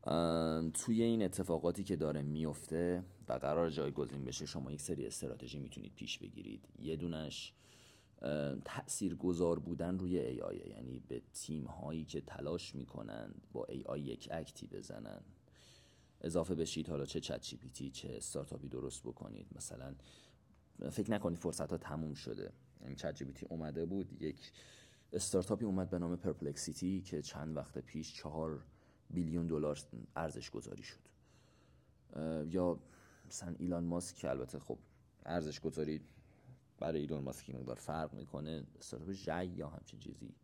توی این اتفاقاتی که داره میفته و قرار جایگزین بشه، شما یک سری استراتژی میتونید پیش بگیرید. یه دونش تأثیرگذار بودن روی AI، یعنی به تیم هایی که تلاش میکنن با AI یک اکتی بزنن اضافه بشید. حالا چه چت جی پی تی چه استارتاپی درست بکنید. مثلا فکر نکنید فرصت ها تموم شده. این چت جی پی تی اومده بود، یک استارتاپی اومد به نام پرپلکسیتی که چند وقت پیش 4 بیلیون دلار ارزش گذاری شد. یا مثلا ایلان ماسک که البته خب ارزش گذاری برای ایلان ماسک این مقدار فرق میکنه، استارتاپ ژی یا همچین چیزی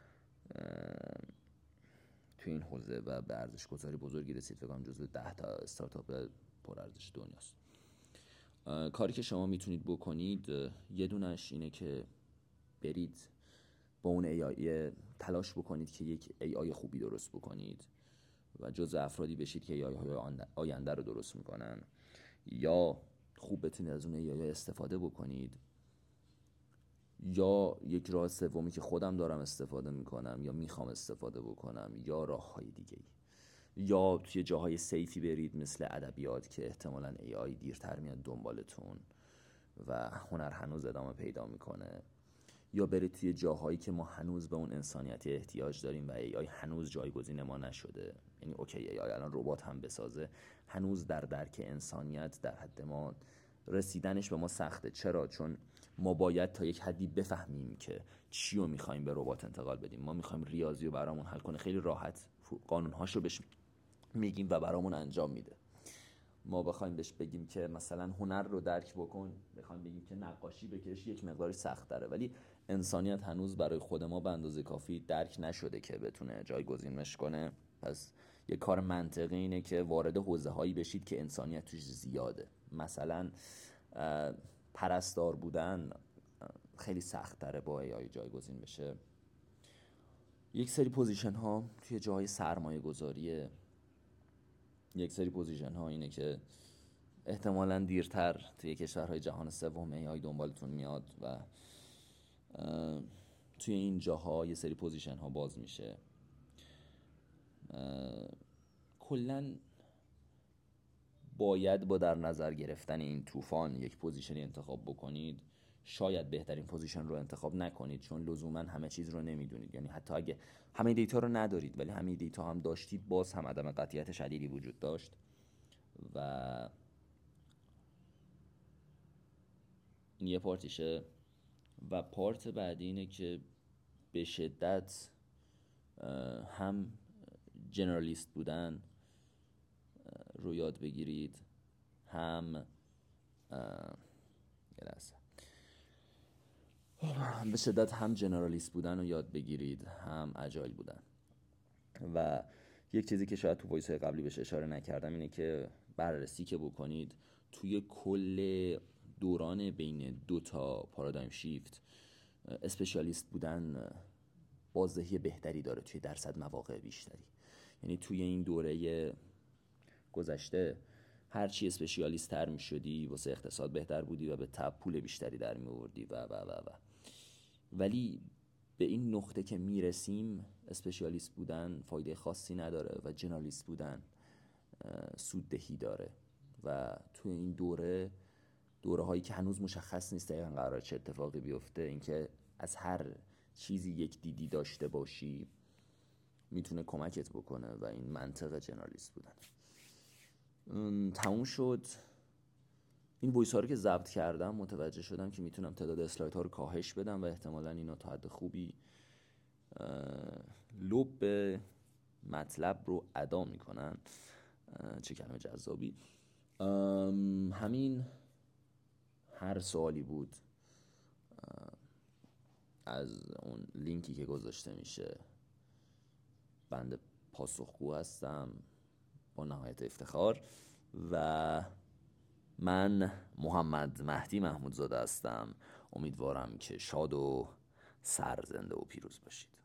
توی این حوزه و به ارزش گذاری بزرگی رسید، فکر کنم جزو 10 تا استارتاپ پر ارزش دنیاست. کاری که شما میتونید بکنید یه دونش اینه که برید با اون AI تلاش بکنید که یک AI خوبی درست بکنید و جزو افرادی بشید که AI های آینده رو درست میکنن، یا خوب بتونید از اون AI استفاده بکنید، یا یک راه سومی که خودم دارم استفاده میکنم یا میخوام استفاده بکنم، یا راه های دیگه یا توی جاهای سیفی برید مثل ادبیات که احتمالاً AI دیرتر میاد دنبالتون و هنر هنوز ادامه پیدا میکنه، یا برید توی جاهایی که ما هنوز به اون انسانیتی احتیاج داریم و AI هنوز جایگزین ما نشده. یعنی اوکی AI الان ربات هم بسازه، هنوز در درک انسانیت در حد ما رسیدنش به ما سخته. چرا؟ چون ما باید تا یک حدی بفهمیم که چی رو میخوایم به ربات انتقال بدیم. ما میخوایم ریاضی رو برامون حل کنه، خیلی راحت قانونهاشو بهش میگیم و برامون انجام میده. ما بخوایم بهش بگیم که مثلا هنر رو درک بکن، بخوایم بگیم که نقاشی بکش، یک مقداری سخت داره. ولی انسانیت هنوز برای خود ما به اندازه کافی درک نشده که بتونه جایگزینش کنه. پس یه کار منطقی اینه که وارد حوزه هایی بشید که انسانیت توش زیاده. مثلا پرستار بودن خیلی سخت داره با AI جایگزین بشه. یک سری پوزیشن ها توی جای سرمایه گذاریه، یک سری پوزیشن ها اینه که احتمالاً دیرتر توی کشورهای جهان سوم AI دنبالتون میاد و توی این جاها یه سری پوزیشن ها باز میشه. کلاً باید با در نظر گرفتن این طوفان یک پوزیشنی انتخاب بکنید. شاید بهترین پوزیشن رو انتخاب نکنید چون لزوما همه چیز رو نمیدونید. یعنی حتی اگه همه دیتا رو ندارید ولی همه دیتا هم داشتید، باز هم عدم قطعیت شدیدی وجود داشت. و این یه پارتیشه. و پارت بعدی اینه که به شدت هم جنرالیست بودن رو یاد بگیرید، هم به شدت هم جنرالیست بودن رو یاد بگیرید، هم اجایل بودن. و یک چیزی که شاید تو وایس قبلی بهش اشاره نکردم اینه که بررسی که بکنید توی کل دوران بین 2 تا پارادایم شیفت، اسپشیالیست بودن بازدهی بهتری داره توی درصد مواقع بیشتری. یعنی توی این دوره گذشته هرچی اسپشیالیست تر می شدی واسه اقتصاد بهتر بودی و به تبع پول بیشتری در می آوردی و ولی به این نقطه که می رسیم اسپشیالیست بودن فایده خاصی نداره و جنرالیست بودن سوددهی داره. و توی این دوره هایی که هنوز مشخص نیست دقیقاً قراره چه اتفاقی بیفته، اینکه از هر چیزی یک دیدی داشته باشی میتونه کمکت بکنه و این منطقه جنرالیست بودن. تموم شد. این وایس ها رو که ضبط کردم متوجه شدم که میتونم تعداد اسلاید ها رو کاهش بدم و احتمالاً اینا تا حد خوبی لب مطلب رو ادا میکنن. چه کلمه جذابی. همین. هر سوالی بود از اون لینکی که گذاشته میشه بنده پاسخگو هستم با نهایت افتخار. و من محمد مهدی محمودزاده هستم. امیدوارم که شاد و سرزنده و پیروز باشید.